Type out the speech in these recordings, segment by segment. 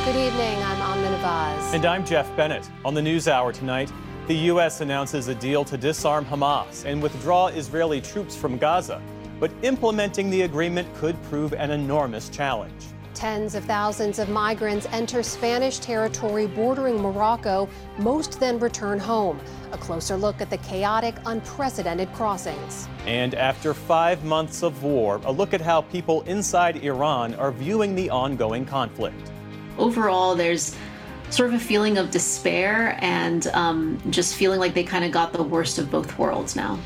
Good evening, I'm Amna Nawaz. And I'm Jeff Bennett. On the NewsHour tonight, the U.S. announces a deal to disarm Hamas and withdraw Israeli troops from Gaza. But implementing the agreement could prove an enormous challenge. Tens of thousands of migrants enter Spanish territory bordering Morocco. Most then return home. A closer look at the chaotic, unprecedented crossings. And after 5 months of war, a look at how people inside Iran are viewing the ongoing conflict. Overall, there's sort of a feeling of despair and just feeling like they kind of got the worst of both worlds now.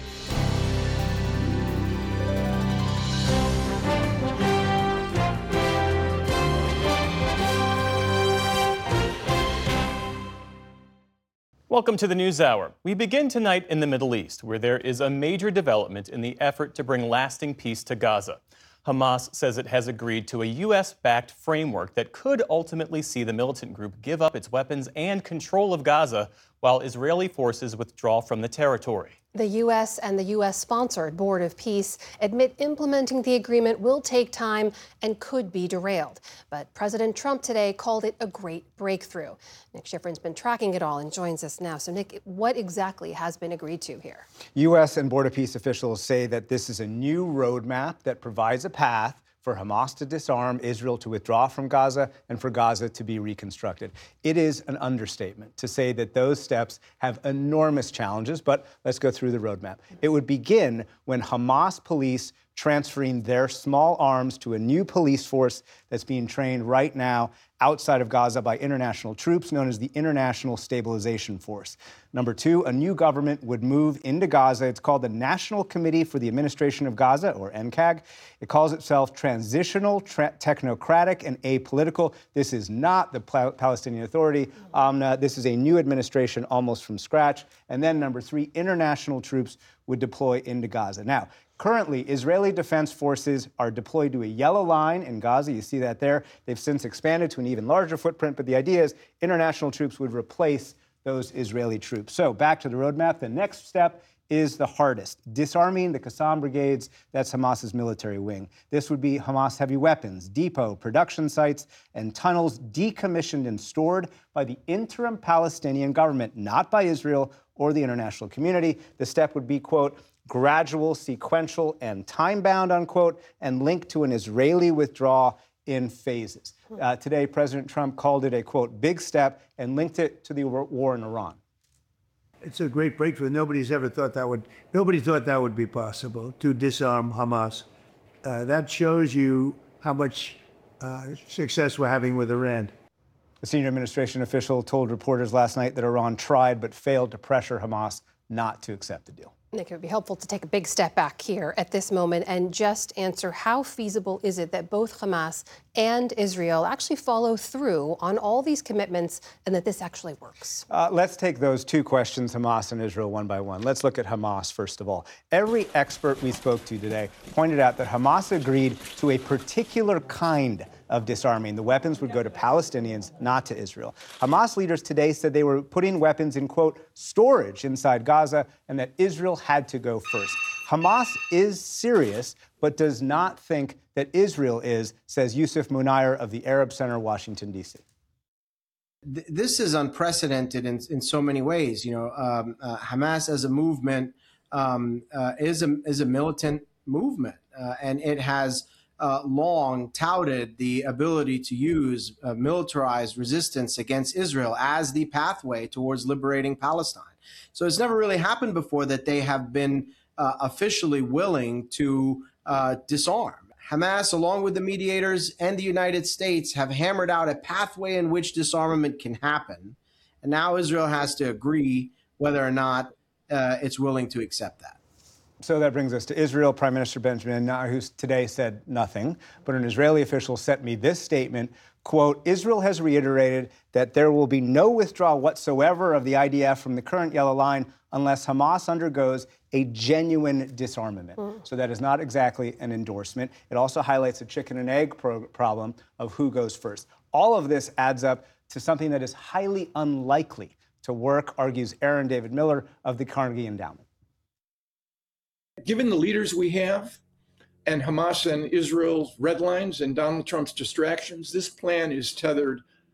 Welcome to the NewsHour. We begin tonight in the Middle East, where there is a major development in the effort to bring lasting peace to Gaza. Hamas says it has agreed to a U.S.-backed framework that could ultimately see the militant group give up its weapons and control of Gaza while Israeli forces withdraw from the territory. The U.S. and the U.S.-sponsored Board of Peace admit implementing the agreement will take time and could be derailed. But President Trump today called it a great breakthrough. Nick Schifrin's been tracking it all and joins us now. So, Nick, what exactly has been agreed to here? U.S. and Board of Peace officials say that this is a new roadmap that provides a path for Hamas to disarm, Israel to withdraw from Gaza, and for Gaza to be reconstructed. It is an understatement to say that those steps have enormous challenges, but let's go through the roadmap. It would begin when Hamas police transferring their small arms to a new police force that's being trained right now outside of Gaza by international troops known as the International Stabilization Force. Number two, a new government would move into Gaza. It's called the National Committee for the Administration of Gaza, or NCAG. It calls itself transitional, technocratic, and apolitical. This is not the Palestinian Authority. This is a new administration almost from scratch. And then number three, international troops would deploy into Gaza. Now, currently, Israeli Defense Forces are deployed to a yellow line in Gaza. You see that there. They've since expanded to an even larger footprint, but the idea is international troops would replace those Israeli troops. So back to the roadmap. The next step is the hardest, disarming the Qassam brigades. That's Hamas's military wing. This would be Hamas heavy weapons, depot, production sites, and tunnels decommissioned and stored by the interim Palestinian government, not by Israel or the international community. The step would be, quote, gradual, sequential, and time-bound, unquote, and linked to an Israeli withdrawal in phases. Today, President Trump called it a, quote, big step and linked it to the war in Iran. It's a great breakthrough. Nobody thought that would be possible, to disarm Hamas. That shows you how much success we're having with Iran. A senior administration official told reporters last night that Iran tried but failed to pressure Hamas not to accept the deal. Nick, it would be helpful to take a big step back here at this moment and just answer how feasible is it that both Hamas and Israel actually follow through on all these commitments and that this actually works? Let's take those two questions, Hamas and Israel, one by one. Let's look at Hamas, first of all. Every expert we spoke to today pointed out that Hamas agreed to a particular kind of disarming. The weapons would go to Palestinians, not to Israel. Hamas leaders today said they were putting weapons in, quote, storage inside Gaza, and that Israel had to go first. Hamas is serious, but does not think that Israel is, says Yusuf Munayr of the Arab Center, Washington, D.C. This is unprecedented in so many ways. You know, Hamas as a movement is a militant movement, and it has long touted the ability to use militarized resistance against Israel as the pathway towards liberating Palestine. So it's never really happened before that they have been officially willing to disarm. Hamas, along with the mediators and the United States, have hammered out a pathway in which disarmament can happen. And now Israel has to agree whether or not it's willing to accept that. So that brings us to Israel. Prime Minister Benjamin Netanyahu today said nothing, but an Israeli official sent me this statement, quote, Israel has reiterated that there will be no withdrawal whatsoever of the IDF from the current yellow line unless Hamas undergoes a genuine disarmament. So that is not exactly an endorsement. It also highlights a chicken and egg problem of who goes first. All of this adds up to something that is highly unlikely to work, argues Aaron David Miller of the Carnegie Endowment. Given the leaders we have and Hamas and Israel's red lines and Donald Trump's distractions, this plan is tethered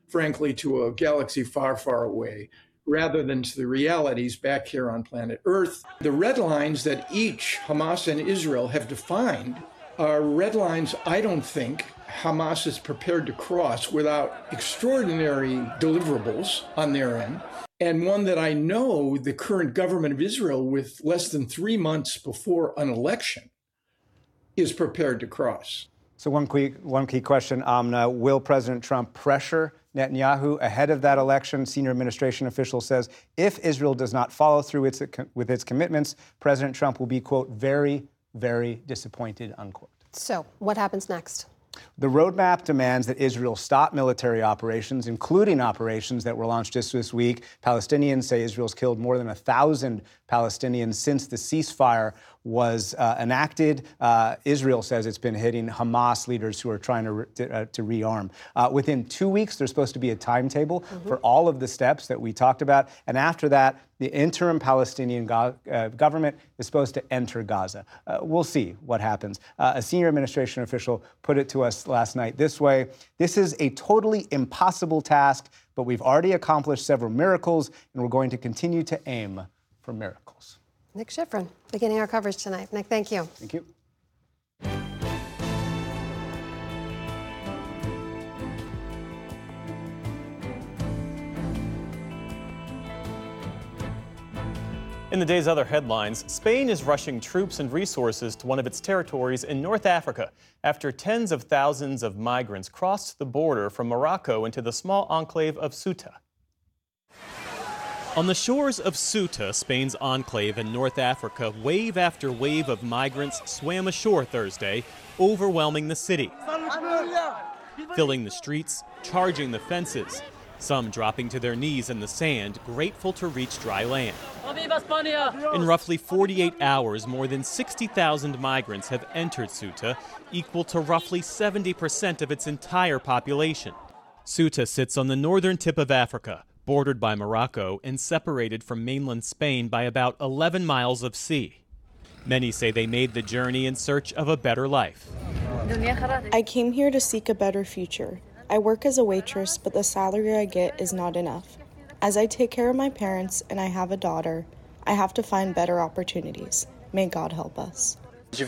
frankly, to a galaxy far, far away, rather than to the realities back here on planet Earth. The red lines that each Hamas and Israel have defined are red lines I don't think Hamas is prepared to cross without extraordinary deliverables on their end, and one that I know the current government of Israel, with less than 3 months before an election, is prepared to cross. So one key question, Amna, will President Trump pressure Netanyahu ahead of that election? Senior administration official says if Israel does not follow through with its commitments, President Trump will be, quote, very, very disappointed, unquote. So what happens next? The roadmap demands that Israel stop military operations, including operations that were launched just this week. Palestinians say Israel's killed more than 1,000 Palestinians since the ceasefire was enacted. Israel says it's been hitting Hamas leaders who are trying to rearm. Within 2 weeks, there's supposed to be a timetable for all of the steps that we talked about. And after that, the interim Palestinian government is supposed to enter Gaza. We'll see what happens. A senior administration official put it to us last night this way: this is a totally impossible task, but we've already accomplished several miracles, and we're going to continue to aim for miracles. Nick Schifrin, beginning our coverage tonight. Nick, thank you. Thank you. In the day's other headlines, Spain is rushing troops and resources to one of its territories in North Africa after tens of thousands of migrants crossed the border from Morocco into the small enclave of Ceuta. On the shores of Ceuta, Spain's enclave in North Africa, wave after wave of migrants swam ashore Thursday, overwhelming the city, filling the streets, charging the fences, some dropping to their knees in the sand, grateful to reach dry land. In roughly 48 hours, more than 60,000 migrants have entered Ceuta, equal to roughly 70% of its entire population. Ceuta sits on the northern tip of Africa, bordered by Morocco and separated from mainland Spain by about 11 miles of sea. Many say they made the journey in search of a better life. I came here to seek a better future. I work as a waitress, but the salary I get is not enough. As I take care of my parents and I have a daughter, I have to find better opportunities. May God help us.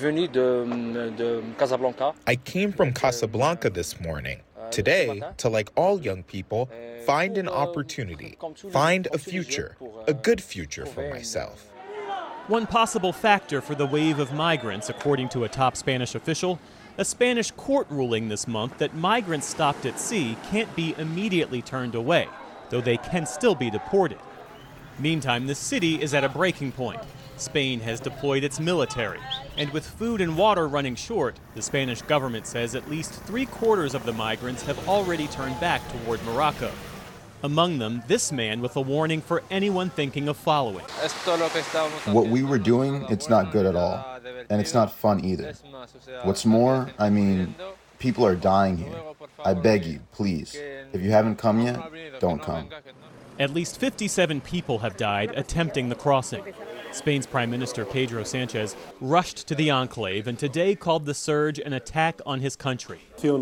I came from Casablanca this morning. Today, to, like all young people, find an opportunity, find a future, a good future for myself. One possible factor for the wave of migrants, according to a top Spanish official, a Spanish court ruling this month that migrants stopped at sea can't be immediately turned away, though they can still be deported. Meantime, the city is at a breaking point. Spain has deployed its military, and with food and water running short, the Spanish government says at least 3/4 of the migrants have already turned back toward Morocco. Among them, this man with a warning for anyone thinking of following. What we were doing, it's not good at all, and it's not fun either. What's more, I mean, people are dying here. I beg you, please, if you haven't come yet, don't come. At least 57 people have died attempting the crossing. Spain's Prime Minister Pedro Sanchez rushed to the enclave and today called the surge an attack on his country.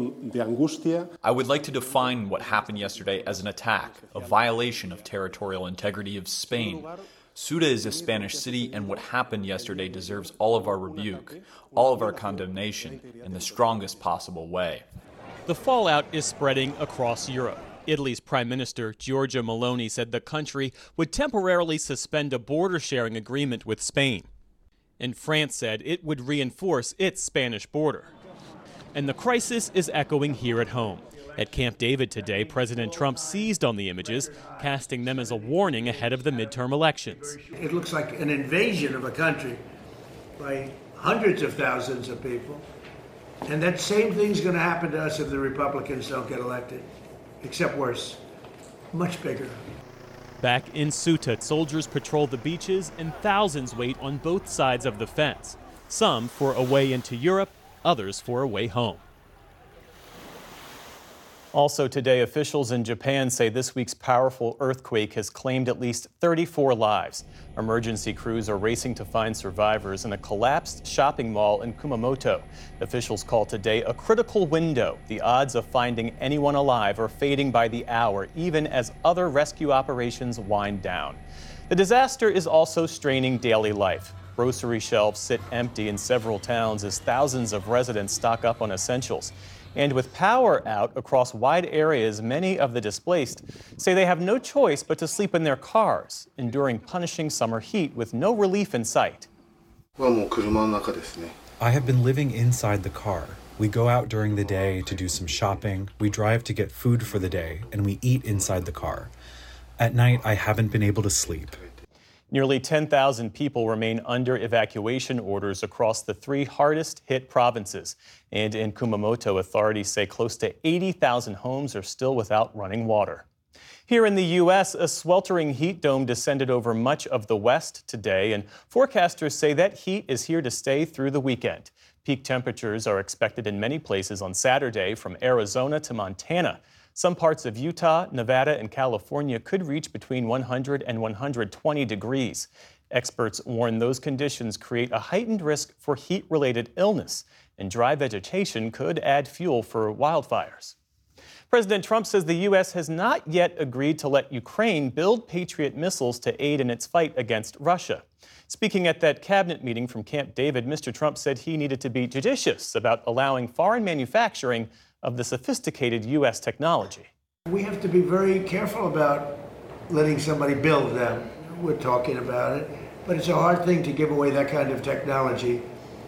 I would like to define what happened yesterday as an attack, a violation of territorial integrity of Spain. Ceuta is a Spanish city, and what happened yesterday deserves all of our rebuke, all of our condemnation, in the strongest possible way. The fallout is spreading across Europe. Italy's Prime Minister Giorgia Meloni said the country would temporarily suspend a border-sharing agreement with Spain. And France said it would reinforce its Spanish border. And the crisis is echoing here at home. At Camp David today, President Trump seized on the images, casting them as a warning ahead of the midterm elections. It looks like an invasion of a country by hundreds of thousands of people. And that same thing's going to happen to us if the Republicans don't get elected. Except worse, much bigger. Back in Ceuta, soldiers patrol the beaches and thousands wait on both sides of the fence. Some for a way into Europe, others for a way home. Also today, officials in Japan say this week's powerful earthquake has claimed at least 34 lives. Emergency crews are racing to find survivors in a collapsed shopping mall in Kumamoto. Officials call today a critical window. The odds of finding anyone alive are fading by the hour, even as other rescue operations wind down. The disaster is also straining daily life. Grocery shelves sit empty in several towns as thousands of residents stock up on essentials. And with power out across wide areas, many of the displaced say they have no choice but to sleep in their cars, enduring punishing summer heat with no relief in sight. I have been living inside the car. We go out during the day to do some shopping, we drive to get food for the day, and we eat inside the car. At night, I haven't been able to sleep. Nearly 10,000 people remain under evacuation orders across the three hardest hit provinces. And in Kumamoto, authorities say close to 80,000 homes are still without running water. Here in the U.S., a sweltering heat dome descended over much of the West today, and forecasters say that heat is here to stay through the weekend. Peak temperatures are expected in many places on Saturday, from Arizona to Montana. Some parts of Utah, Nevada, and California could reach between 100 and 120 degrees. Experts warn those conditions create a heightened risk for heat-related illness, and dry vegetation could add fuel for wildfires. President Trump says the U.S. has not yet agreed to let Ukraine build Patriot missiles to aid in its fight against Russia. Speaking at that cabinet meeting from Camp David, Mr. Trump said he needed to be judicious about allowing foreign manufacturing of the sophisticated U.S. technology. We have to be very careful about letting somebody build them. We're talking about it, but it's a hard thing to give away that kind of technology.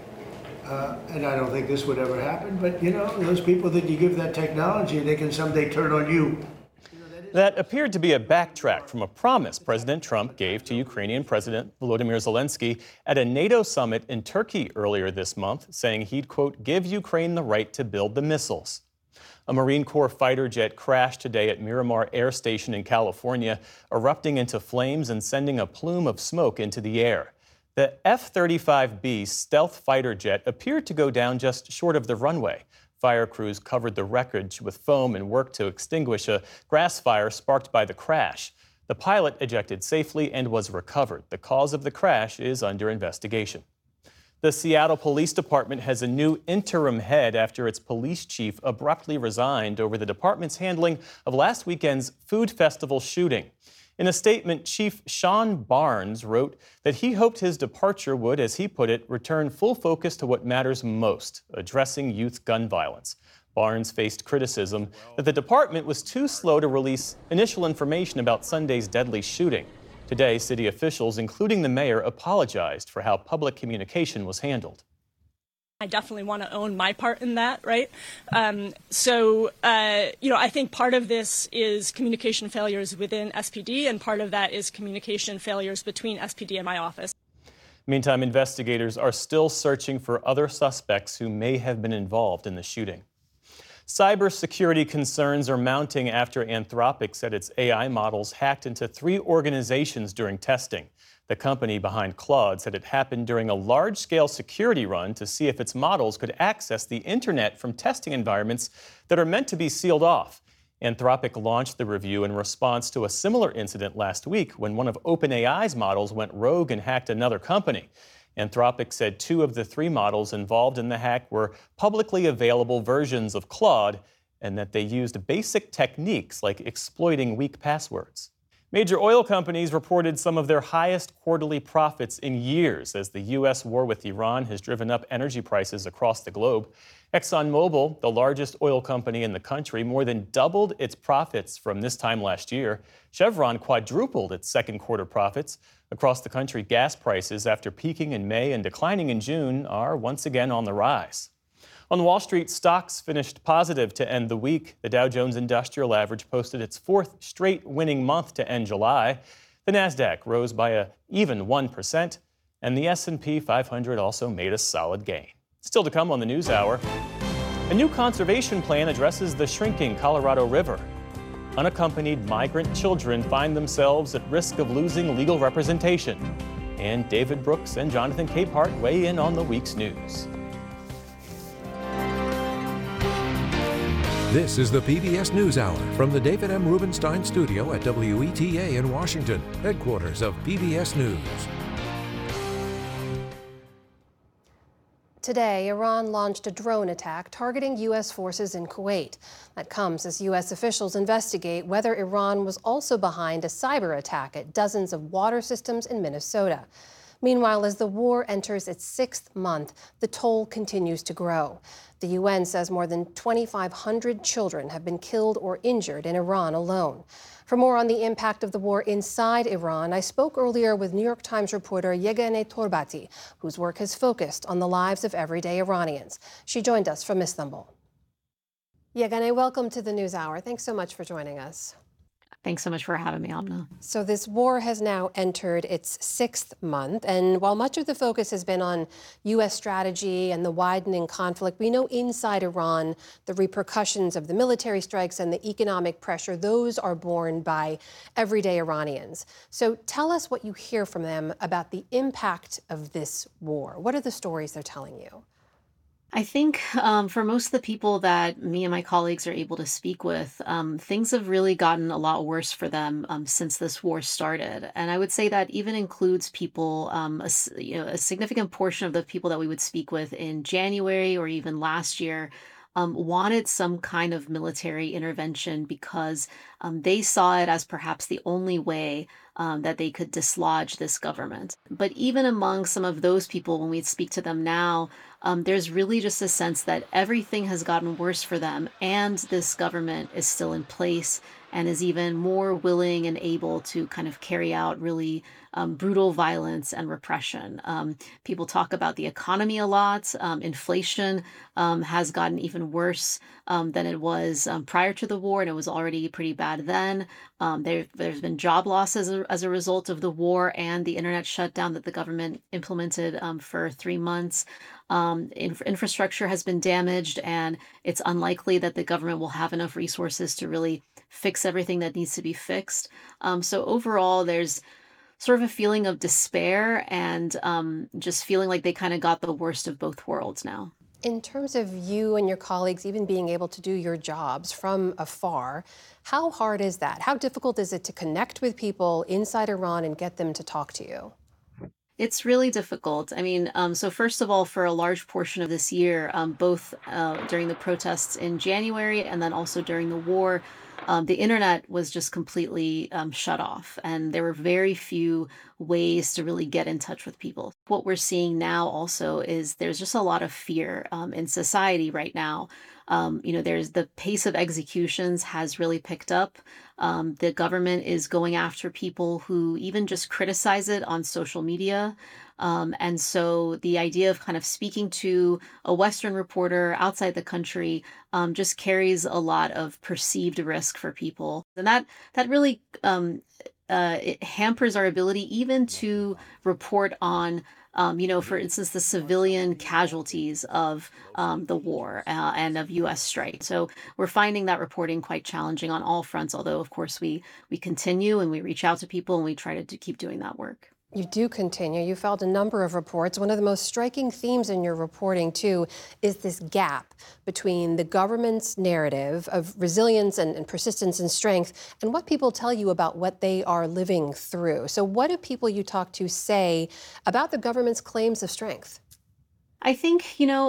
And I don't think this would ever happen, but you know, those people that you give that technology, they can someday turn on you. That appeared to be a backtrack from a promise President Trump gave to Ukrainian President Volodymyr Zelensky at a NATO summit in Turkey earlier this month, saying he'd, quote, give Ukraine the right to build the missiles. A Marine Corps fighter jet crashed today at Miramar Air Station in California, erupting into flames and sending a plume of smoke into the air. The F-35B stealth fighter jet appeared to go down just short of the runway. Fire crews covered the wreckage with foam and worked to extinguish a grass fire sparked by the crash. The pilot ejected safely and was recovered. The cause of the crash is under investigation. The Seattle Police Department has a new interim head after its police chief abruptly resigned over the department's handling of last weekend's food festival shooting. In a statement, Chief Sean Barnes wrote that he hoped his departure would, as he put it, return full focus to what matters most, addressing youth gun violence. Barnes faced criticism that the department was too slow to release initial information about Sunday's deadly shooting. Today, city officials, including the mayor, apologized for how public communication was handled. I definitely want to own my part in that, right? I think part of this is communication failures within SPD, and part of that is communication failures between SPD and my office. Meantime, investigators are still searching for other suspects who may have been involved in the shooting. Cybersecurity concerns are mounting after Anthropic said its AI models hacked into 3 organizations during testing. The company behind Claude said it happened during a large-scale security run to see if its models could access the internet from testing environments that are meant to be sealed off. Anthropic launched the review in response to a similar incident last week when one of OpenAI's models went rogue and hacked another company. Anthropic said 2 of the 3 models involved in the hack were publicly available versions of Claude and that they used basic techniques like exploiting weak passwords. Major oil companies reported some of their highest quarterly profits in years as the U.S. war with Iran has driven up energy prices across the globe. ExxonMobil, the largest oil company in the country, more than doubled its profits from this time last year. Chevron quadrupled its second quarter profits. Across the country, gas prices, after peaking in May and declining in June, are once again on the rise. On Wall Street, stocks finished positive to end the week. The Dow Jones Industrial Average posted its 4th straight winning month to end July. The Nasdaq rose by an even 1%, and the S&P 500 also made a solid gain. Still to come on the News Hour, a new conservation plan addresses the shrinking Colorado River. Unaccompanied migrant children find themselves at risk of losing legal representation. And David Brooks and Jonathan Capehart weigh in on the week's news. This is the PBS NewsHour from the David M. Rubenstein studio at WETA in Washington, headquarters of PBS News. Today, Iran launched a drone attack targeting U.S. forces in Kuwait. That comes as U.S. officials investigate whether Iran was also behind a cyber attack at dozens of water systems in Minnesota. Meanwhile, as the war enters its 6th month, the toll continues to grow. The UN says more than 2,500 children have been killed or injured in Iran alone. For more on the impact of the war inside Iran, I spoke earlier with New York Times reporter Yeganeh Torbati, whose work has focused on the lives of everyday Iranians. She joined us from Istanbul. Yeganeh, welcome to the NewsHour. Thanks so much for joining us. Thanks so much for having me, Amna. So this war has now entered its 6th month, and while much of the focus has been on U.S. strategy and the widening conflict, we know inside Iran the repercussions of the military strikes and the economic pressure, those are borne by everyday Iranians. So tell us what you hear from them about the impact of this war. What are the stories they're telling you? I think for most of the people that me and my colleagues are able to speak with, things have really gotten a lot worse for them since this war started. And I would say that even includes people, a significant portion of the people that we would speak with in January or even last year wanted some kind of military intervention because they saw it as perhaps the only way that they could dislodge this government. But even among some of those people, when we speak to them now, there's really just a sense that everything has gotten worse for them, and this government is still in place and is even more willing and able to kind of carry out really brutal violence and repression. People talk about the economy a lot. Inflation has gotten even worse than it was prior to the war, and it was already pretty bad then. There's been job losses as a result of the war and the internet shutdown that the government implemented for 3 months. Infrastructure has been damaged, and it's unlikely that the government will have enough resources to really fix everything that needs to be fixed. So overall, there's sort of a feeling of despair and just feeling like they kind of got the worst of both worlds now. In terms of you and your colleagues even being able to do your jobs from afar, how hard is that? How difficult is it to connect with people inside Iran and get them to talk to you? It's really difficult. I mean, so first of all, for a large portion of this year, both during the protests in January and then also during the war, the internet was just completely shut off, and there were very few ways to really get in touch with people. What we're seeing now also is there's just a lot of fear in society right now. There's the pace of executions has really picked up. The government is going after people who even just criticize it on social media. And so the idea of kind of speaking to a Western reporter outside the country just carries a lot of perceived risk for people. And that really it hampers our ability even to report on for instance, the civilian casualties of the war and of U.S. strikes. So we're finding that reporting quite challenging on all fronts, although, of course, we continue and we reach out to people and we try to keep doing that work. You do continue. You filed a number of reports. One of the most striking themes in your reporting, too, is this gap between the government's narrative of resilience and persistence and strength and what people tell you about what they are living through. So what do people you talk to say about the government's claims of strength? I think,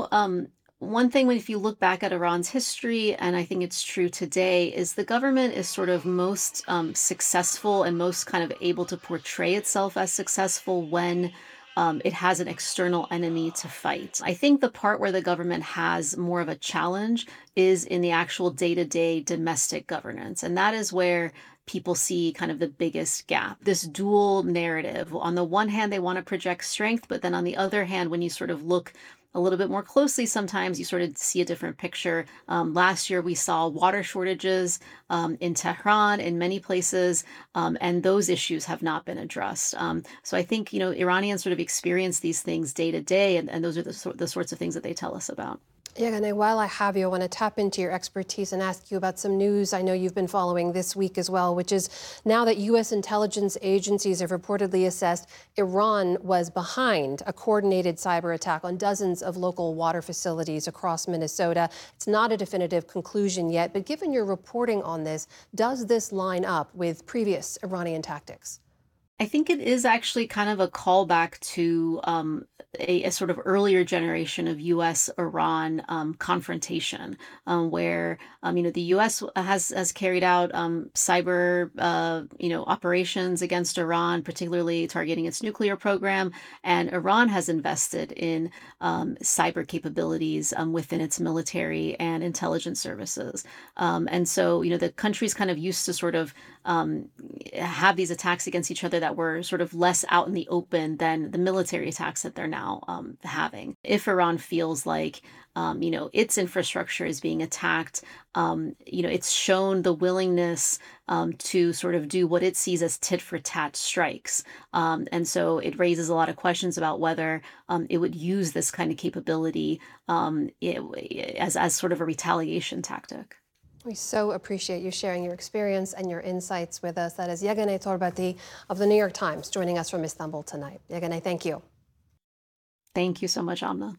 one thing, if you look back at Iran's history, and I think it's true today, is the government is sort of most successful and most kind of able to portray itself as successful when it has an external enemy to fight. I think the part where the government has more of a challenge is in the actual day-to-day domestic governance. And that is where people see kind of the biggest gap, this dual narrative. On the one hand, they want to project strength, but then on the other hand, when you sort of look a little bit more closely, sometimes you sort of see a different picture. Last year, we saw water shortages in Tehran, in many places, and those issues have not been addressed. So I think, Iranians sort of experience these things day to day, and those are the sorts of things that they tell us about. Yeganey, while I have you, I want to tap into your expertise and ask you about some news I know you've been following this week as well, which is now that U.S. intelligence agencies have reportedly assessed Iran was behind a coordinated cyber attack on dozens of local water facilities across Minnesota. It's not a definitive conclusion yet, but given your reporting on this, does this line up with previous Iranian tactics? I think it is actually kind of a callback to a sort of earlier generation of U.S.-Iran confrontation, where the U.S. has carried out cyber operations against Iran, particularly targeting its nuclear program, and Iran has invested in cyber capabilities within its military and intelligence services, and so the countries kind of used to sort of have these attacks against each other that were sort of less out in the open than the military attacks that they're now having. If Iran feels like its infrastructure is being attacked, it's shown the willingness to sort of do what it sees as tit for tat strikes. And so it raises a lot of questions about whether it would use this kind of capability as sort of a retaliation tactic. We so appreciate you sharing your experience and your insights with us. That is Yeganey Torbati of the New York Times joining us from Istanbul tonight. Yeganey, thank you. Thank you so much, Amna.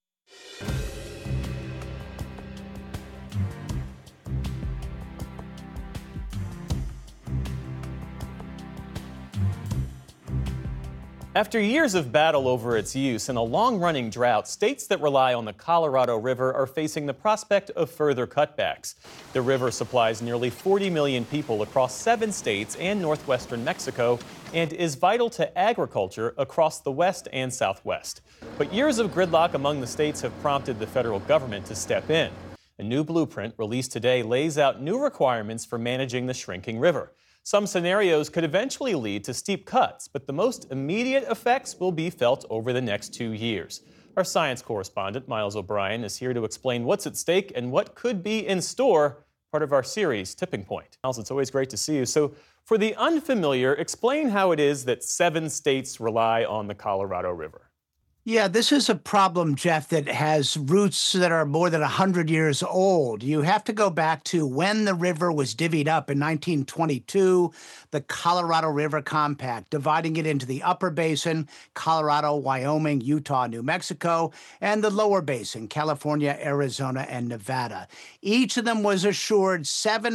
After years of battle over its use and a long-running drought, states that rely on the Colorado River are facing the prospect of further cutbacks. The river supplies nearly 40 million people across 7 states and northwestern Mexico and is vital to agriculture across the West and Southwest. But years of gridlock among the states have prompted the federal government to step in. A new blueprint released today lays out new requirements for managing the shrinking river. Some scenarios could eventually lead to steep cuts, but the most immediate effects will be felt over the next 2 years. Our science correspondent, Miles O'Brien, is here to explain what's at stake and what could be in store, part of our series, Tipping Point. Miles, it's always great to see you. So, for the unfamiliar, explain how it is that 7 states rely on the Colorado River. Yeah, this is a problem, Jeff, that has roots that are more than 100 years old. You have to go back to when the river was divvied up in 1922, the Colorado River Compact, dividing it into the upper basin, Colorado, Wyoming, Utah, New Mexico, and the lower basin, California, Arizona, and Nevada. Each of them was assured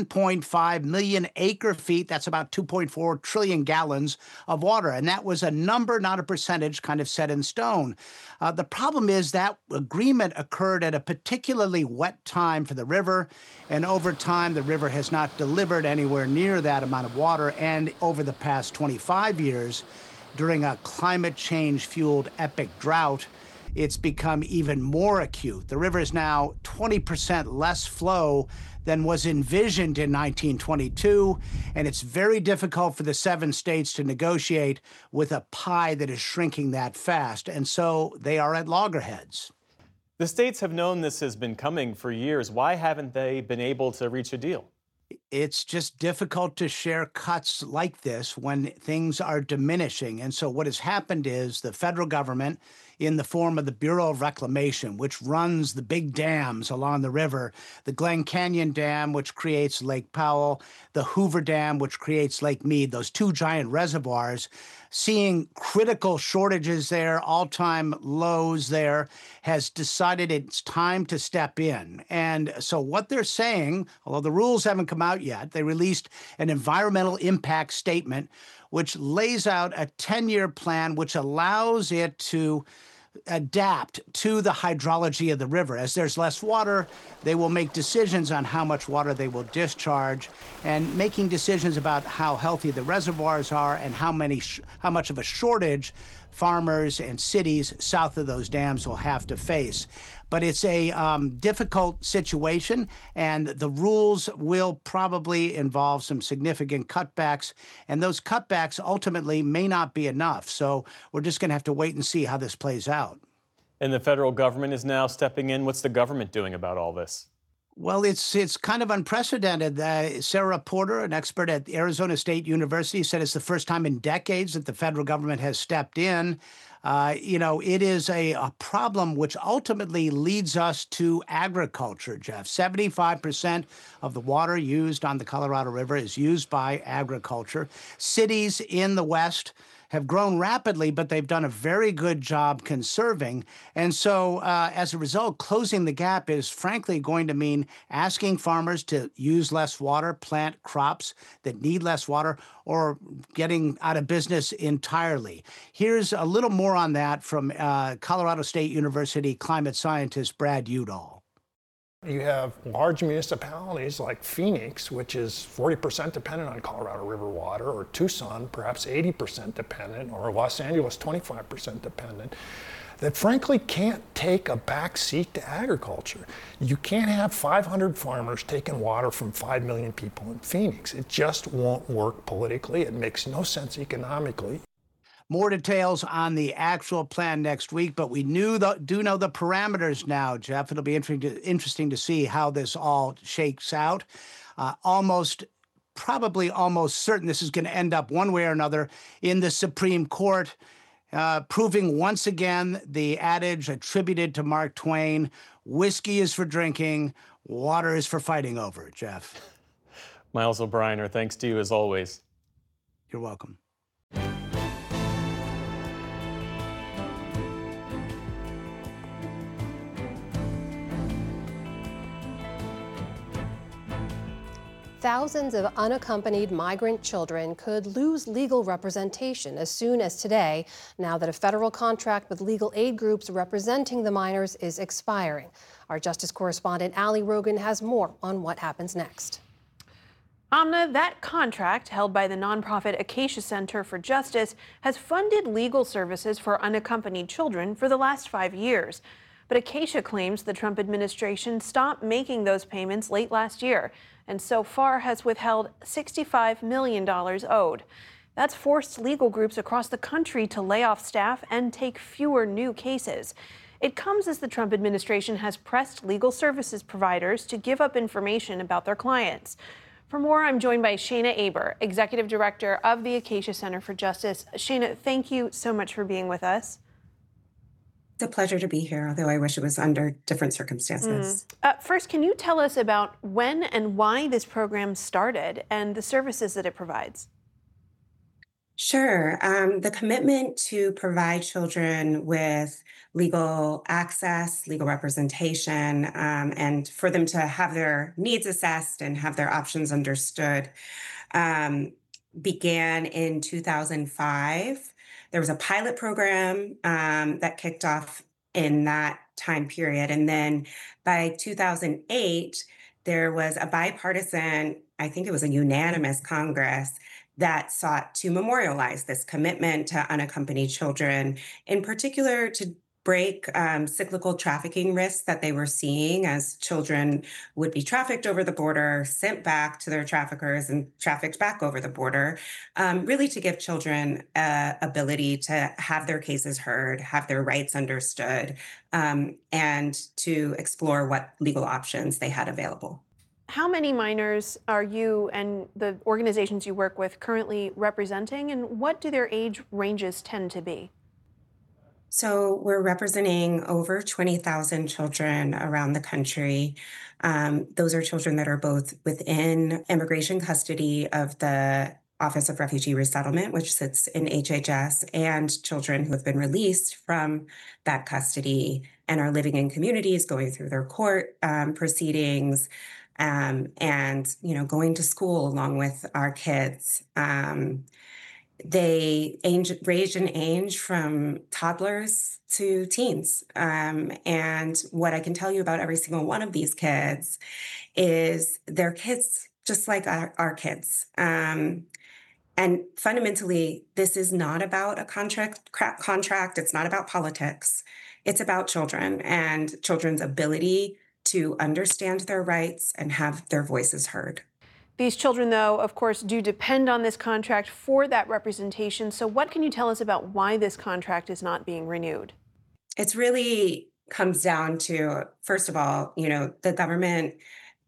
7.5 million acre feet, that's about 2.4 trillion gallons of water. And that was a number, not a percentage, kind of set in stone. The problem is that agreement occurred at a particularly wet time for the river, and over time the river has not delivered anywhere near that amount of water, and over the past 25 years, during a climate change-fueled epic drought, it's become even more acute. The river is now 20% less flow than was envisioned in 1922, and it's very difficult for the 7 states to negotiate with a pie that is shrinking that fast, and so they are at loggerheads. The states have known this has been coming for years. Why haven't they been able to reach a deal? It's just difficult to share cuts like this when things are diminishing. And so what has happened is the federal government, in the form of the Bureau of Reclamation, which runs the big dams along the river, the Glen Canyon Dam, which creates Lake Powell, the Hoover Dam, which creates Lake Mead, those 2 giant reservoirs, seeing critical shortages there, all-time lows there, has decided it's time to step in. And so what they're saying, although the rules haven't come out yet, they released an environmental impact statement which lays out a 10-year plan which allows it to adapt to the hydrology of the river. As there's less water, they will make decisions on how much water they will discharge, and making decisions about how healthy the reservoirs are and how much of a shortage farmers and cities south of those dams will have to face. But it's a difficult situation, and the rules will probably involve some significant cutbacks, and those cutbacks ultimately may not be enough. So we're just going to have to wait and see how this plays out. And the federal government is now stepping in. What's the government doing about all this? Well, it's kind of unprecedented. Sarah Porter, an expert at Arizona State University, said it's the first time in decades that the federal government has stepped in. It is a problem which ultimately leads us to agriculture, Jeff. 75% of the water used on the Colorado River is used by agriculture. Cities in the West have grown rapidly, but they've done a very good job conserving. And so as a result, closing the gap is frankly going to mean asking farmers to use less water, plant crops that need less water, or getting out of business entirely. Here's a little more on that from Colorado State University climate scientist Brad Udall. You have large municipalities like Phoenix, which is 40% dependent on Colorado River water, or Tucson, perhaps 80% dependent, or Los Angeles, 25% dependent, that frankly can't take a back seat to agriculture. You can't have 500 farmers taking water from 5 million people in Phoenix. It just won't work politically. It makes no sense economically. More details on the actual plan next week, but we do know the parameters now, Jeff. It'll be interesting to see how this all shakes out. Probably almost certain this is going to end up one way or another in the Supreme Court, proving once again the adage attributed to Mark Twain, whiskey is for drinking, water is for fighting over, Jeff. Miles O'Brien, thanks to you as always. You're welcome. Thousands of unaccompanied migrant children could lose legal representation as soon as today, now that a federal contract with legal aid groups representing the minors is expiring. Our justice correspondent Ali Rogan has more on what happens next. Amna, that contract, held by the nonprofit Acacia Center for Justice, has funded legal services for unaccompanied children for the last 5 years. But Acacia claims the Trump administration stopped making those payments late last year, and so far has withheld $65 million owed. That's forced legal groups across the country to lay off staff and take fewer new cases. It comes as the Trump administration has pressed legal services providers to give up information about their clients. For more, I'm joined by Shayna Aber, Executive Director of the Acacia Center for Justice. Shayna, thank you so much for being with us. It's a pleasure to be here, although I wish it was under different circumstances. First, can you tell us about when and why this program started and the services that it provides? Sure. The commitment to provide children with legal access, legal representation, and for them to have their needs assessed and have their options understood began in 2005. There was a pilot program that kicked off in that time period. And then by 2008, there was a bipartisan, I think it was a unanimous Congress that sought to memorialize this commitment to unaccompanied children, in particular to break cyclical trafficking risks that they were seeing as children would be trafficked over the border, sent back to their traffickers and trafficked back over the border, really to give children ability to have their cases heard, have their rights understood, and to explore what legal options they had available. How many minors are you and the organizations you work with currently representing, and what do their age ranges tend to be? So we're representing over 20,000 children around the country. Those are children that are both within immigration custody of the Office of Refugee Resettlement, which sits in HHS, and children who have been released from that custody and are living in communities, going through their court proceedings, and going to school along with our kids. They range in age from toddlers to teens. And what I can tell you about every single one of these kids is they're kids just like our kids. And fundamentally, this is not about a contract. It's not about politics. It's about children and children's ability to understand their rights and have their voices heard. These children, though, of course, do depend on this contract for that representation. So what can you tell us about why this contract is not being renewed? It's really comes down to, first of all, the government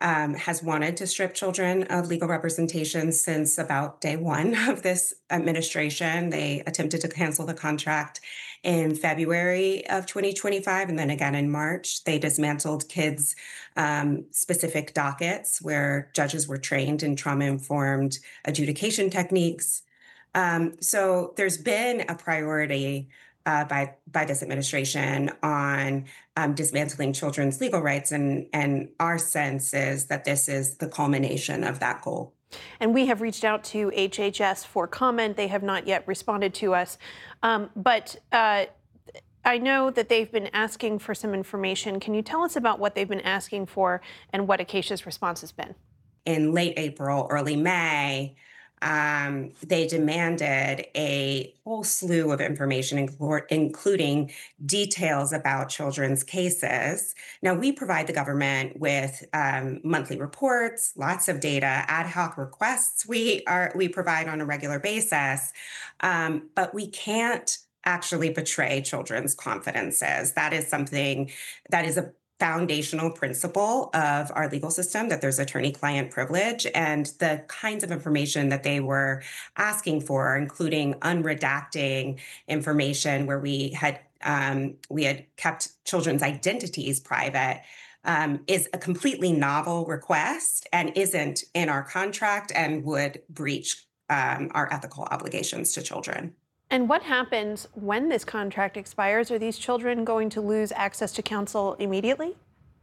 has wanted to strip children of legal representation since about day one of this administration. They attempted to cancel the contract in February of 2025, and then again in March. They dismantled kids' specific dockets where judges were trained in trauma-informed adjudication techniques. So there's been a priority by this administration on dismantling children's legal rights, and our sense is that this is the culmination of that goal. And we have reached out to HHS for comment. They have not yet responded to us, but I know that they've been asking for some information. Can you tell us about what they've been asking for and what Acacia's response has been? In late April, early May, they demanded a whole slew of information, including details about children's cases. Now, we provide the government with monthly reports, lots of data, ad hoc requests we provide on a regular basis, but we can't actually betray children's confidences. That is something that is a foundational principle of our legal system, that there's attorney-client privilege, and the kinds of information that they were asking for, including unredacting information where we had kept children's identities private, is a completely novel request and isn't in our contract and would breach our ethical obligations to children. And what happens when this contract expires? Are these children going to lose access to counsel immediately?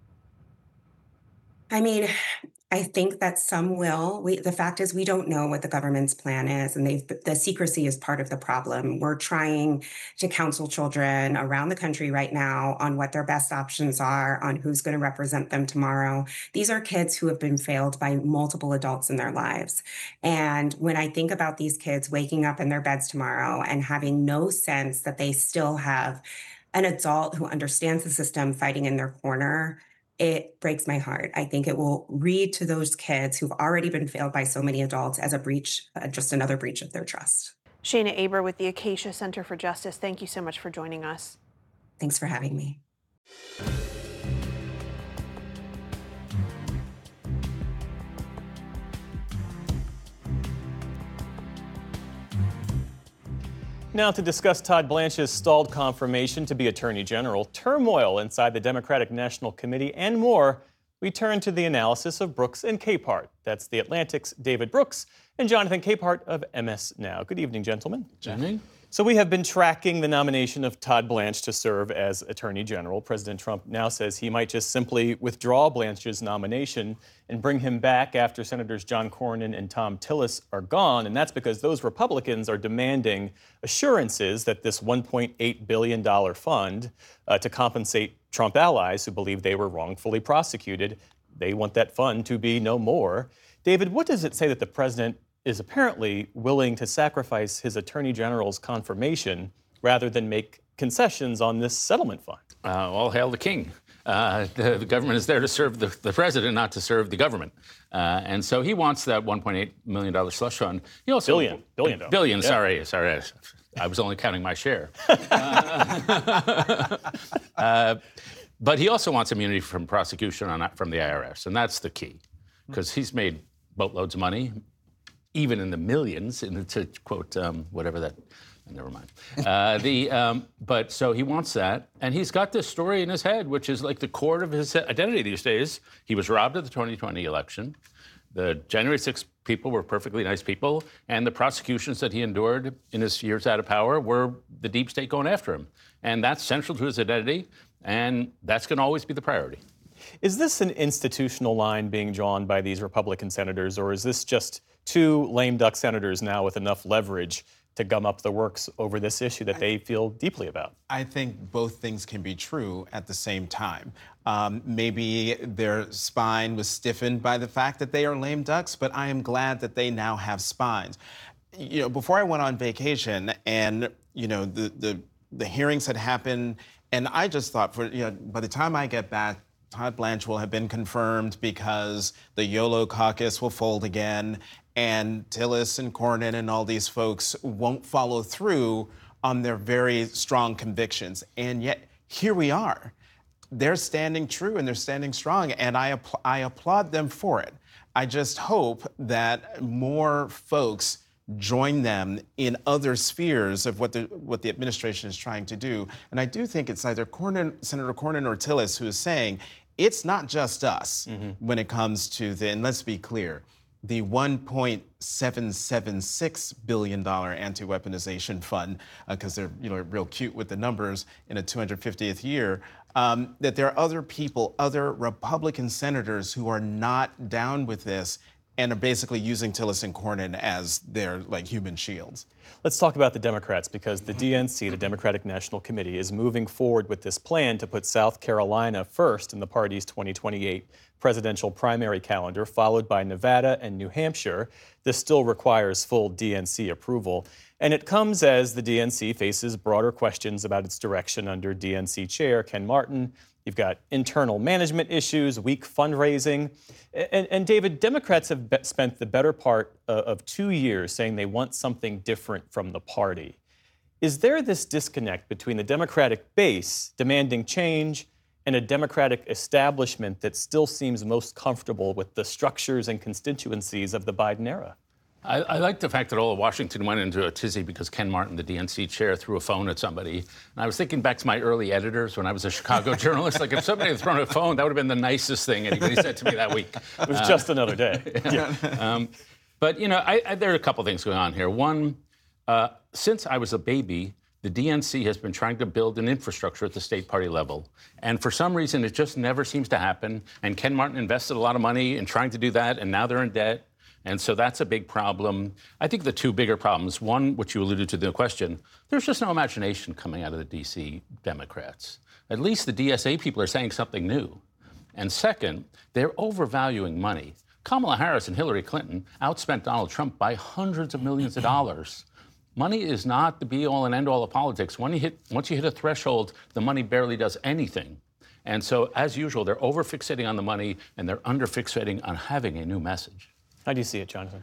I mean, I think that some will. The fact is, we don't know what the government's plan is, and the secrecy is part of the problem. We're trying to counsel children around the country right now on what their best options are, on who's going to represent them tomorrow. These are kids who have been failed by multiple adults in their lives. And when I think about these kids waking up in their beds tomorrow and having no sense that they still have an adult who understands the system fighting in their corner, it breaks my heart. I think it will read to those kids who've already been failed by so many adults as a breach, just another breach of their trust. Shayna Aber with the Acacia Center for Justice, thank you so much for joining us. Thanks for having me. Now to discuss Todd Blanche's stalled confirmation to be Attorney General, turmoil inside the Democratic National Committee, and more, we turn to the analysis of Brooks and Capehart. That's The Atlantic's David Brooks and Jonathan Capehart of MS Now. Good evening, gentlemen. Good evening. So we have been tracking the nomination of Todd Blanche to serve as Attorney General. President Trump now says he might just simply withdraw Blanche's nomination and bring him back after Senators John Cornyn and Thom Tillis are gone. And that's because those Republicans are demanding assurances that this $1.8 billion fund to compensate Trump allies who believe they were wrongfully prosecuted, they want that fund to be no more. David, what does it say that the president is apparently willing to sacrifice his Attorney General's confirmation rather than make concessions on this settlement fund? All hail the king. The government is there to serve the president, not to serve the government. And so he wants that $1.8 million slush fund. He also Billion, yeah. Sorry. I was only counting my share. But he also wants immunity from prosecution from the IRS, and that's the key, because he's made boatloads of money, even in the millions, to quote whatever that. Never mind. But so he wants that, and he's got this story in his head, which is like the core of his identity these days. He was robbed at the 2020 election. The January 6th people were perfectly nice people, and the prosecutions that he endured in his years out of power were the deep state going after him. And that's central to his identity, and that's going to always be the priority. Is this an institutional line being drawn by these Republican senators, or is this just two lame duck senators now with enough leverage to gum up the works over this issue that they feel deeply about? I think both things can be true at the same time. Maybe their spine was stiffened by the fact that they are lame ducks, but I am glad that they now have spines. You know, before I went on vacation and, you know, the hearings had happened, and I just thought, by the time I get back, Todd Blanche will have been confirmed because the YOLO caucus will fold again, and Tillis and Cornyn and all these folks won't follow through on their very strong convictions. And yet, here we are. they're standing true and they're standing strong, and I applaud them for it. I just hope that more folks join them in other spheres of what the administration is trying to do. And I do think it's either Senator Cornyn or Tillis who is saying it's not just us when it comes to and let's be clear, the $1.776 billion anti-weaponization fund, because they're real cute with the numbers in a 250th year, that there are other people, other Republican senators who are not down with this and are basically using Tillis and Cornyn as their human shields. Let's talk about the Democrats, because the DNC, the Democratic National Committee, is moving forward with this plan to put South Carolina first in the party's 2028 presidential primary calendar, followed by Nevada and New Hampshire. This still requires full DNC approval. And it comes as the DNC faces broader questions about its direction under DNC Chair Ken Martin. You've got internal management issues, weak fundraising. And David, Democrats have spent the better part of 2 years saying they want something different from the party. Is there this disconnect between the Democratic base demanding change and a Democratic establishment that still seems most comfortable with the structures and constituencies of the Biden era? I like the fact that all of Washington went into a tizzy because Ken Martin, the DNC chair, threw a phone at somebody. And I was thinking back to my early editors when I was a Chicago journalist. Like, if somebody had thrown a phone, that would have been the nicest thing anybody said to me that week. It was just another day. Yeah. But, there are a couple things going on here. One, since I was a baby, the DNC has been trying to build an infrastructure at the state party level. And for some reason, it just never seems to happen. And Ken Martin invested a lot of money in trying to do that, and now they're in debt. And so that's a big problem. I think the two bigger problems, one, which you alluded to in the question, there's just no imagination coming out of the D.C. Democrats. At least the DSA people are saying something new. And second, they're overvaluing money. Kamala Harris and Hillary Clinton outspent Donald Trump by hundreds of millions of dollars. Money is not the be-all and end-all of politics. Once you hit a threshold, the money barely does anything. And so, as usual, they're over-fixating on the money, and they're under-fixating on having a new message. How do you see it, Jonathan?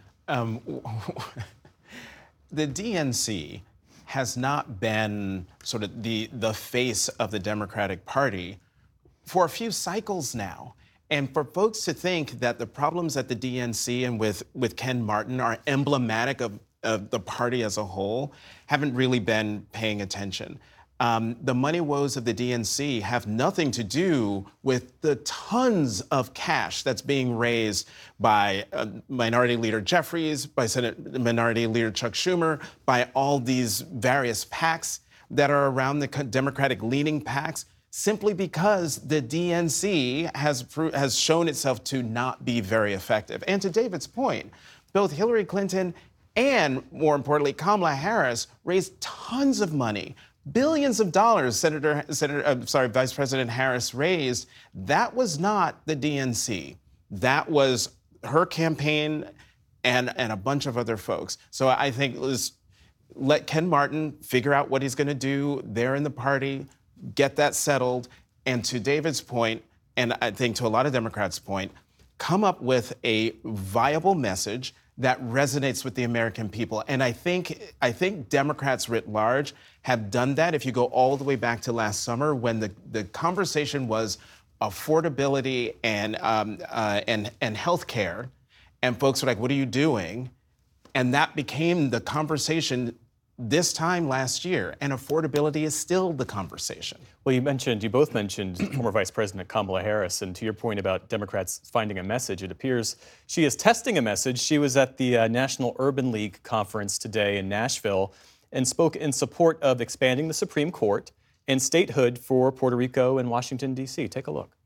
The DNC has not been sort of the face of the Democratic Party for a few cycles now. And for folks to think that the problems at the DNC and with Ken Martin are emblematic of the party as a whole haven't really been paying attention. The money woes of the DNC have nothing to do with the tons of cash that's being raised by Minority Leader Jeffries, by Minority Leader Chuck Schumer, by all these various PACs that are around the Democratic leaning PACs, simply because the DNC has shown itself to not be very effective. And to David's point, both Hillary Clinton and, more importantly, Kamala Harris raised tons of money. Billions of dollars Vice President Harris raised. That was not the DNC. That was her campaign and a bunch of other folks. So I think let Ken Martin figure out what he's going to do there in the party, get that settled, and to David's point, and I think to a lot of Democrats' point, come up with a viable message that resonates with the American people. And I think Democrats writ large have done that. If you go all the way back to last summer, when the conversation was affordability and health care, and folks were like, what are you doing? And that became the conversation this time last year, and affordability is still the conversation. Well, you both mentioned former Vice President Kamala Harris, and to your point about Democrats finding a message, it appears she is testing a message. She was at the National Urban League conference today in Nashville and spoke in support of expanding the Supreme Court and statehood for Puerto Rico and Washington, D.C. Take a look.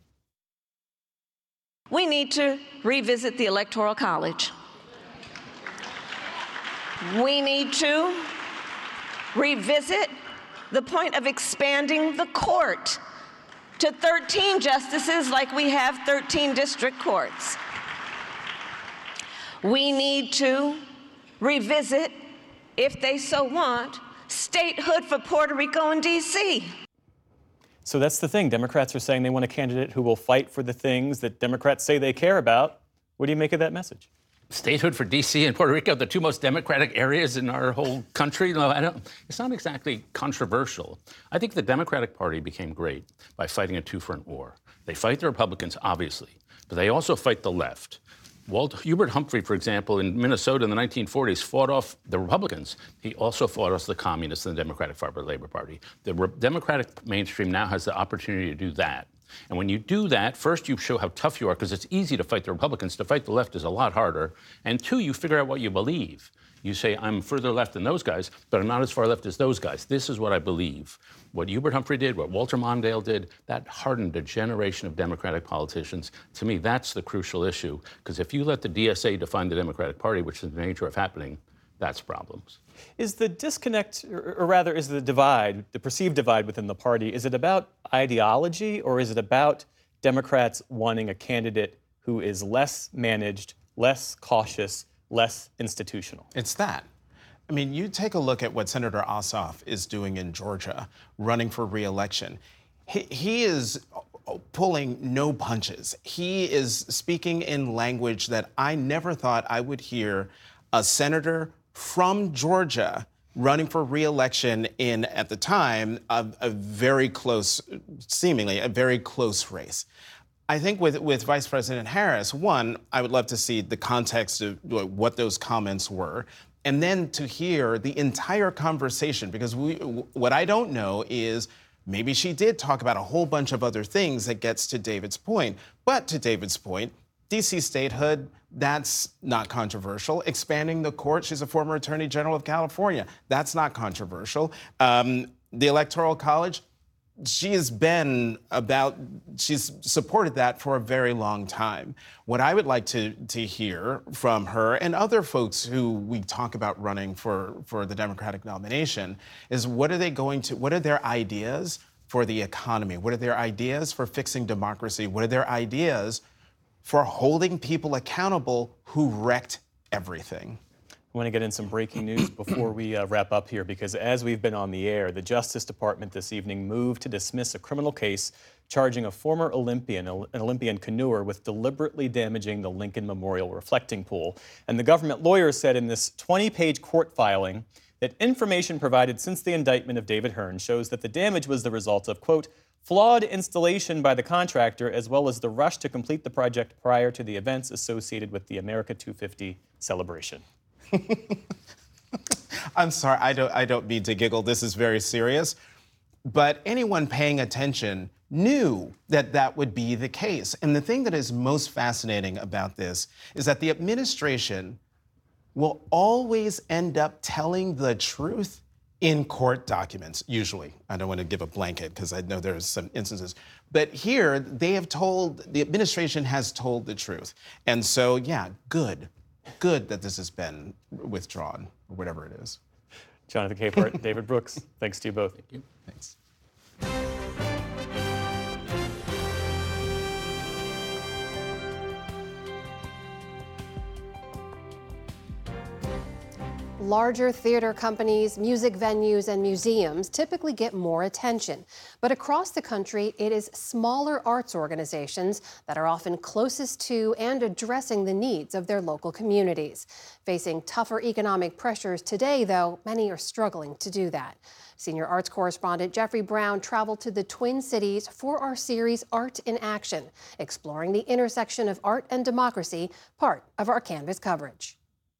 We need to revisit the Electoral College. We need to revisit the point of expanding the court to 13 justices like we have 13 district courts. We need to revisit, if they so want, statehood for Puerto Rico and D.C. So that's the thing. Democrats are saying they want a candidate who will fight for the things that Democrats say they care about. What do you make of that message? statehood for D.C. and Puerto Rico, the two most democratic areas in our whole country. No, it's not exactly controversial. I think the Democratic Party became great by fighting a two-front war. They fight the Republicans, obviously, but they also fight the left. Hubert Humphrey, for example, in Minnesota in the 1940s, fought off the Republicans. He also fought off the communists and the Democratic Labor Party. The Democratic mainstream now has the opportunity to do that. And when you do that, first you show how tough you are, because it's easy to fight the Republicans. To fight the left is a lot harder. And two, you figure out what you believe. You say, I'm further left than those guys, but I'm not as far left as those guys. This is what I believe. What Hubert Humphrey did, what Walter Mondale did, that hardened a generation of Democratic politicians. To me, that's the crucial issue, because if you let the DSA define the Democratic Party, which is the nature of happening, that's problems. Is the disconnect, or rather is the divide, the perceived divide within the party, is it about ideology, or is it about Democrats wanting a candidate who is less managed, less cautious, less institutional? It's that. I mean, you take a look at what Senator Ossoff is doing in Georgia, running for re-election. He is pulling no punches. He is speaking in language that I never thought I would hear a senator from Georgia running for re-election in, at the time, a very close, seemingly a very close race. I think with Vice President Harris, one, I would love to see the context of what those comments were, and then to hear the entire conversation, because what I don't know is maybe she did talk about a whole bunch of other things that gets to David's point. But to David's point, D.C. statehood, that's not controversial. Expanding the court, she's a former Attorney General of California. That's not controversial. The Electoral College, she's supported that for a very long time. What I would like to hear from her and other folks who we talk about running for the Democratic nomination is what are their ideas for the economy? What are their ideas for fixing democracy? What are their ideas for holding people accountable who wrecked everything? I want to get in some breaking news before we wrap up here, because as we've been on the air, the Justice Department this evening moved to dismiss a criminal case charging a former Olympian, an Olympian canoer, with deliberately damaging the Lincoln Memorial reflecting pool. And the government lawyers said in this 20-page court filing that information provided since the indictment of David Hearn shows that the damage was the result of, quote, flawed installation by the contractor, as well as the rush to complete the project prior to the events associated with the America 250 celebration. I'm sorry, I don't mean to giggle. This is very serious. But anyone paying attention knew that that would be the case. And the thing that is most fascinating about this is that the administration will always end up telling the truth in court documents, usually. I don't want to give a blanket because I know there's some instances. But here, the administration has told the truth. And so, yeah, good that this has been withdrawn, or whatever it is. Jonathan Capehart, David Brooks, thanks to you both. Thank you. Thanks. Larger theater companies, music venues, and museums typically get more attention. But across the country, it is smaller arts organizations that are often closest to and addressing the needs of their local communities. Facing tougher economic pressures today, though, many are struggling to do that. Senior arts correspondent Jeffrey Brown traveled to the Twin Cities for our series Art in Action, exploring the intersection of art and democracy, part of our Canvas coverage.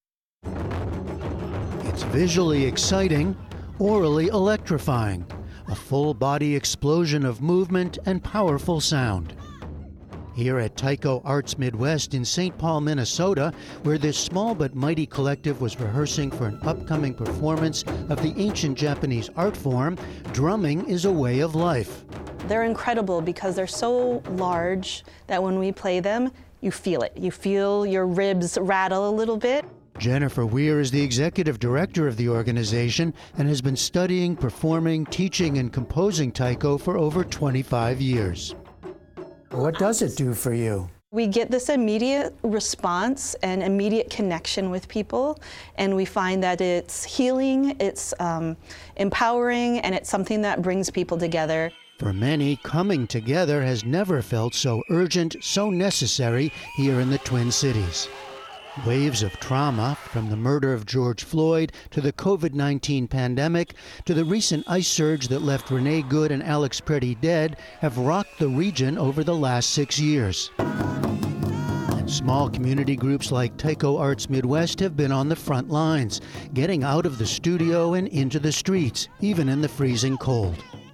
It's visually exciting, orally electrifying, a full-body explosion of movement and powerful sound. Here at Taiko Arts Midwest in St. Paul, Minnesota, where this small but mighty collective was rehearsing for an upcoming performance of the ancient Japanese art form, drumming is a way of life. They're incredible because they're so large that when we play them, you feel it. You feel your ribs rattle a little bit. Jennifer Weir is the executive director of the organization and has been studying, performing, teaching, and composing taiko for over 25 years. What does it do for you? We get this immediate response and immediate connection with people, and we find that it's healing, it's empowering, and it's something that brings people together. For many, coming together has never felt so urgent, so necessary here in the Twin Cities. Waves of trauma, from the murder of George Floyd to the COVID-19 pandemic to the recent ice surge that left Renee Good and Alex Pretty dead, have rocked the region over the last 6 years. And small community groups like Tyco Arts Midwest have been on the front lines, getting out of the studio and into the streets, even in the freezing cold.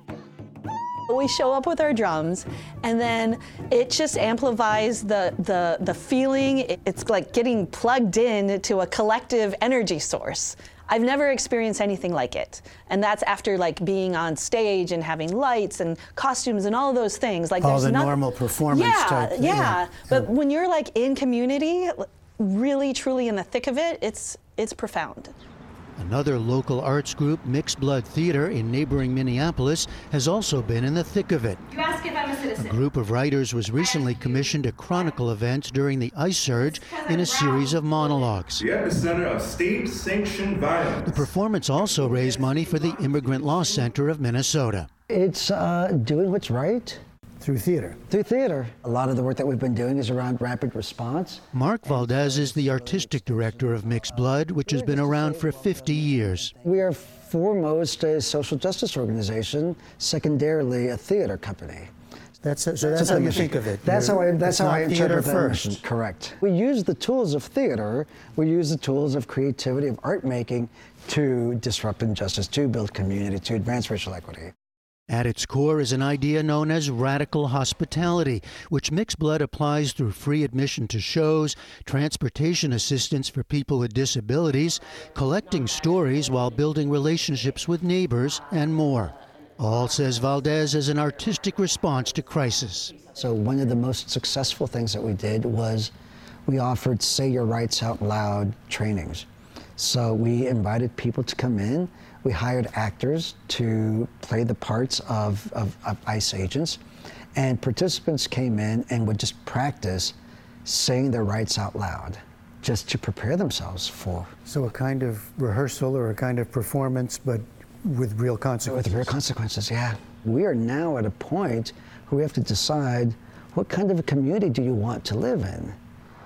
We show up with our drums, and then it just amplifies the feeling. It's like getting plugged in to a collective energy source. I've never experienced anything like it. And that's after like being on stage and having lights and costumes and all of those things. Like all the normal performance type. Yeah. But when you're like in community, really truly in the thick of it, it's profound. Another local arts group, Mixed Blood Theater in neighboring Minneapolis, has also been in the thick of it. You ask if I'm a citizen. A group of writers was recently commissioned to chronicle events during the ice surge in a series of monologues. The epicenter of state-sanctioned violence. The performance also raised money for the Immigrant Law Center of Minnesota. It's doing what's right. Through theater. Through theater. A lot of the work that we've been doing is around rapid response. Mark Valdez is the artistic director of Mixed Blood, which has been around for 50 years. We are foremost a social justice organization, secondarily a theater company. That's how you think of it. That's how I interpret that first. mission. Correct. We use the tools of theater, we use the tools of creativity, of art making, to disrupt injustice, to build community, to advance racial equity. At its core is an idea known as radical hospitality, which Mixed Blood applies through free admission to shows, transportation assistance for people with disabilities, collecting stories while building relationships with neighbors, and more. All, says Valdez, as an artistic response to crisis. So one of the most successful things that we did was we offered Say Your Rights Out Loud trainings. So we invited people to come in. We hired actors to play the parts of ICE agents, and participants came in and would just practice saying their rights out loud, just to prepare themselves for. So a kind of rehearsal or a kind of performance, but with real consequences. With real consequences, yeah. We are now at a point where we have to decide what kind of a community do you want to live in?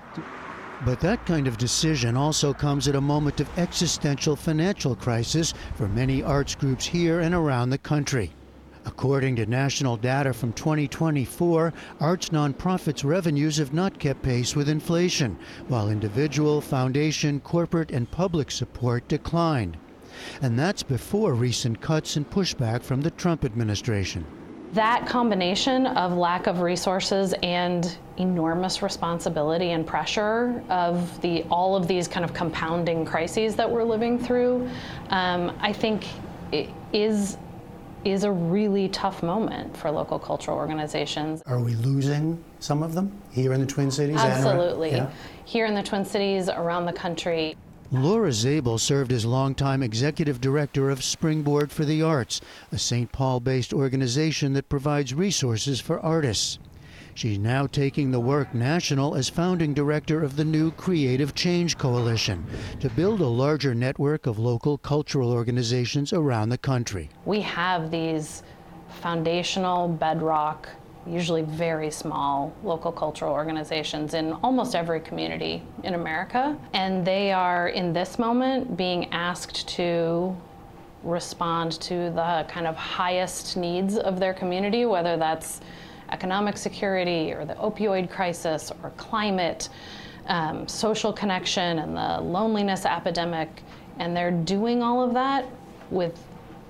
But that kind of decision also comes at a moment of existential financial crisis for many arts groups here and around the country. According to national data from 2024, arts nonprofits' revenues have not kept pace with inflation, while individual, foundation, corporate, and public support declined. And that's before recent cuts and pushback from the Trump administration. That combination of lack of resources and enormous responsibility and pressure of all of these kind of compounding crises that we're living through, I think it is a really tough moment for local cultural organizations. Are we losing some of them here in the Twin Cities? Absolutely. Yeah. Here in the Twin Cities, around the country. Laura Zabel served as longtime executive director of Springboard for the Arts, a St. Paul-based organization that provides resources for artists. She's now taking the work national as founding director of the new Creative Change Coalition to build a larger network of local cultural organizations around the country. We have these foundational bedrock, usually very small local cultural organizations in almost every community in America. And they are, in this moment, being asked to respond to the kind of highest needs of their community, whether that's economic security or the opioid crisis or climate, social connection and the loneliness epidemic. And they're doing all of that with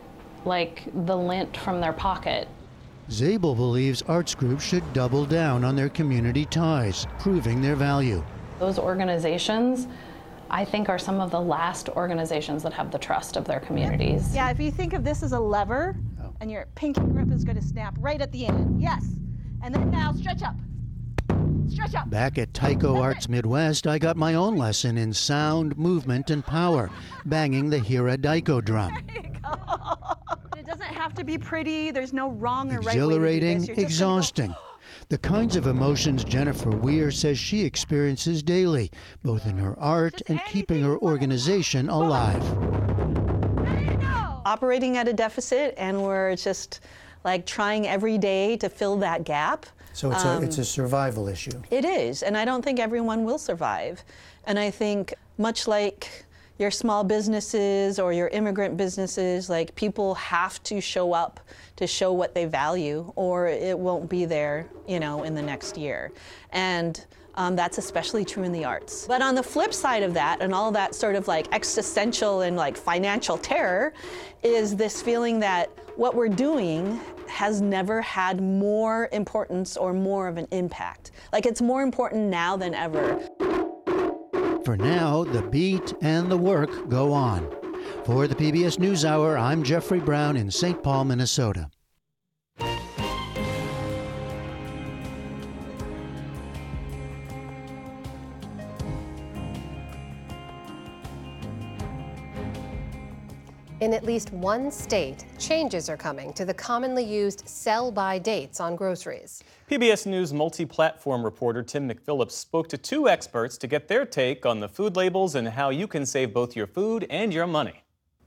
like the lint from their pocket. Zabel believes arts groups should double down on their community ties, proving their value. Those organizations, I think, are some of the last organizations that have the trust of their communities. Yeah, if you think of this as a lever, and your pinky grip is going to snap right at the end. Yes. And then now stretch up. Stretch up. Back at Tyco Arts Midwest, I got my own lesson in sound, movement, and power, banging the Hira Daiko drum. It doesn't have to be pretty. There's no wrong or right way to do Exhilarating, this. exhausting. The kinds of emotions Jennifer Weir says she experiences daily, both in her art and keeping her organization alive. Operating at a deficit, and we're just like trying every day to fill that gap. So it's a survival issue. It is, and I don't think everyone will survive. And I think much like your small businesses or your immigrant businesses, like people have to show up to show what they value, or it won't be there, you know, in the next year. And that's especially true in the arts. But on the flip side of that, and all that sort of like existential and like financial terror, is this feeling that what we're doing has never had more importance or more of an impact. Like it's more important now than ever. For now, the beat and the work go on. For the PBS NewsHour, I'm Jeffrey Brown in St. Paul, Minnesota. In at least one state, changes are coming to the commonly used sell-by dates on groceries. PBS News multi-platform reporter Tim McPhillips spoke to two experts to get their take on the food labels and how you can save both your food and your money.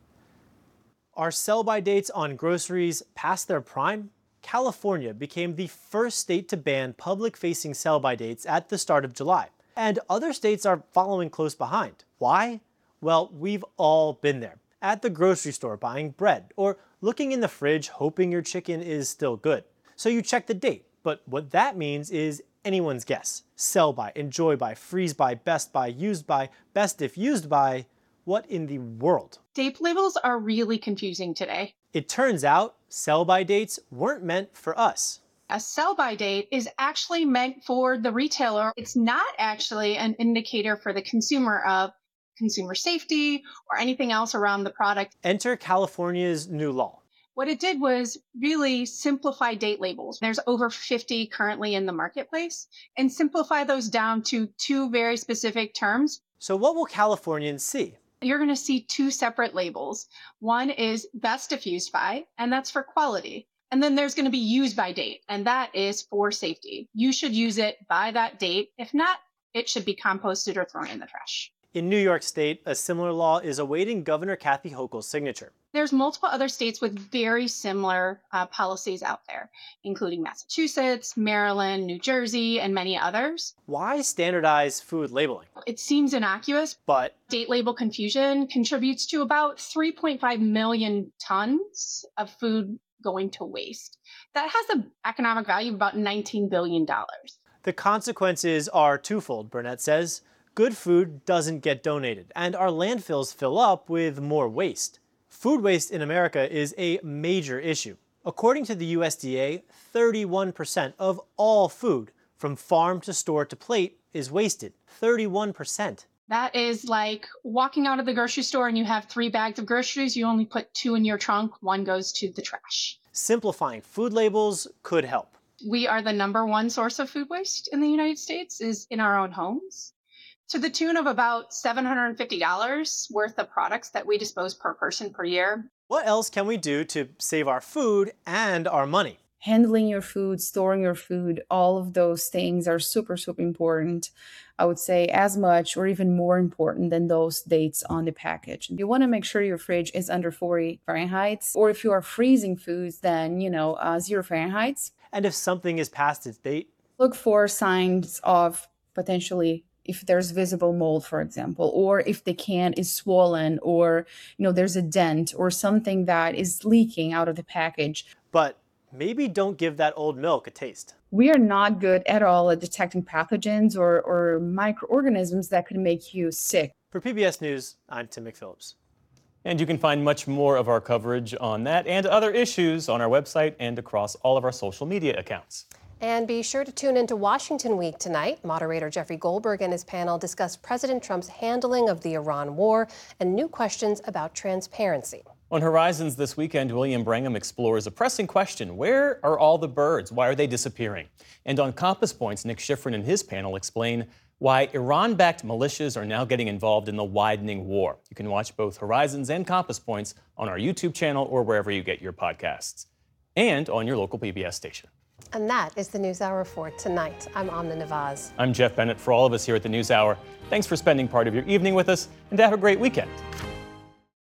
Are sell-by dates on groceries past their prime? California became the first state to ban public-facing sell-by dates at the start of July, and other states are following close behind. Why? Well, we've all been there. At the grocery store buying bread, or looking in the fridge hoping your chicken is still good. So you check the date, but what that means is anyone's guess. Sell by, enjoy by, freeze by, best by, used by, best if used by. What in the world? Date labels are really confusing today. It turns out sell by dates weren't meant for us. A sell-by date is actually meant for the retailer. It's not actually an indicator for the consumer of consumer safety or anything else around the product. Enter California's new law. What it did was really simplify date labels. There's over 50 currently in the marketplace, and simplify those down to two very specific terms. So what will Californians see? You're going to see two separate labels. One is best if used by, and that's for quality. And then there's going to be used by date, and that is for safety. You should use it by that date. If not, it should be composted or thrown in the trash. In New York State, a similar law is awaiting Governor Kathy Hochul's signature. There's multiple other states with very similar policies out there, including Massachusetts, Maryland, New Jersey, and many others. Why standardize food labeling? It seems innocuous, but date label confusion contributes to about 3.5 million tons of food going to waste. That has an economic value of about $19 billion. The consequences are twofold, Burnett says. Good food doesn't get donated, and our landfills fill up with more waste. Food waste in America is a major issue. According to the USDA, 31% of all food, from farm to store to plate, is wasted. 31%. That is like walking out of the grocery store and you have 3 bags of groceries, you only put 2 in your trunk, 1 goes to the trash. Simplifying food labels could help. We are the #1 source of food waste in the United States is in our own homes, to the tune of about $750 worth of products that we dispose per person per year. What else can we do to save our food and our money? Handling your food, storing your food, all of those things are super, super important. I would say as much or even more important than those dates on the package. You want to make sure your fridge is under 40 Fahrenheit, or if you are freezing foods, then, 0 Fahrenheit. And if something is past its date? Look for signs of potentially, if there's visible mold, for example, or if the can is swollen, or, there's a dent or something that is leaking out of the package. But maybe don't give that old milk a taste. We are not good at all at detecting pathogens or microorganisms that could make you sick. For PBS News, I'm Tim McPhillips. And you can find much more of our coverage on that and other issues on our website and across all of our social media accounts. And be sure to tune into Washington Week tonight. Moderator Jeffrey Goldberg and his panel discuss President Trump's handling of the Iran war and new questions about transparency. On Horizons this weekend, William Brangham explores a pressing question. Where are all the birds? Why are they disappearing? And on Compass Points, Nick Schifrin and his panel explain why Iran-backed militias are now getting involved in the widening war. You can watch both Horizons and Compass Points on our YouTube channel or wherever you get your podcasts, and on your local PBS station. And that is the NewsHour for tonight. I'm Amna Nawaz. I'm Jeff Bennett. For all of us here at the NewsHour, thanks for spending part of your evening with us, and have a great weekend.